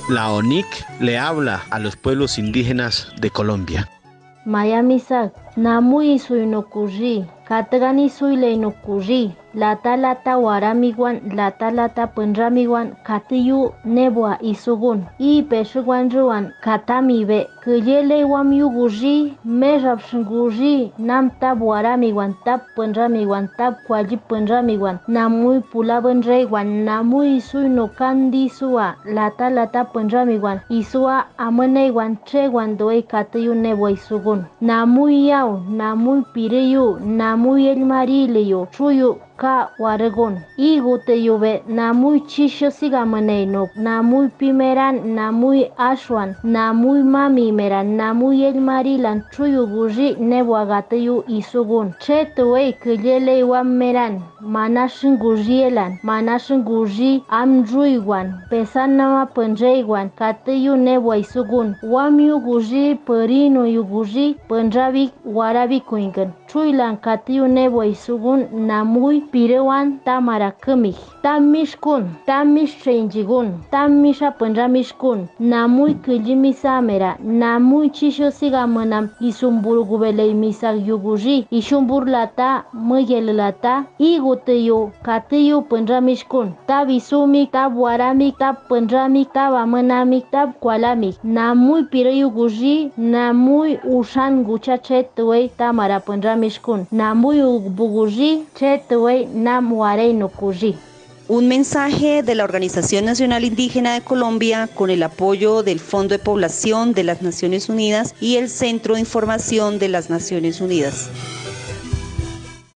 La ONIC le habla a los pueblos indígenas de Colombia. Mayamisak, Namui suinokuri, Katagani suileinokuri, Lata waramiguan, lata punramiguan, Katiyu nebua isugun, y peshuguanruan, Katamibe, Kuyele wamyuguri, Merapshunguri, Nam tab waramiguan, tab punramiguan, tab kwaji punramiguan, Namui pulabanreguan, Namui suinokandi sua, lata punramiguan, Isua amanegwan, treguan doe Katiyu nebua isugun. Namui yau, namui pireyu, namui el marileyo, chuyu ka waragon. Igu te yube, namui chisho sigamaneno, namui pimeran, namui ashwan, namui mami meran, namui el marilan, chuyu guji nebuagateyu isugun. Chetuwe kuyele wam meran, manashin gujielan, manashin guji amruiguan, pesanama penreiguan, kateyu nebua isugun. Wamyu guji perino yu guji, pendrabik warabi kuingan. Chuilan katiyu nebua isugun namui pirewan tamara kemik. Tamishkun, tamish chenjigun, tamisha pendramishkun, namui kujimisamera, namui chisho sigamanam, isumburgubele misak yuguji, ishumburlata, muyelata, iguteyo, katiyu pendramishkun, tabisumik, tabwaramik, tab pendramik, tabamanamik, tab kwalamik, namui pireyu guji, namui ushan guchachetue tamara pendramishkun, namui buguji, chetue nam warei no kuji. Un mensaje de la Organización Nacional Indígena de Colombia con el apoyo del Fondo de Población de las Naciones Unidas y el Centro de Información de las Naciones Unidas.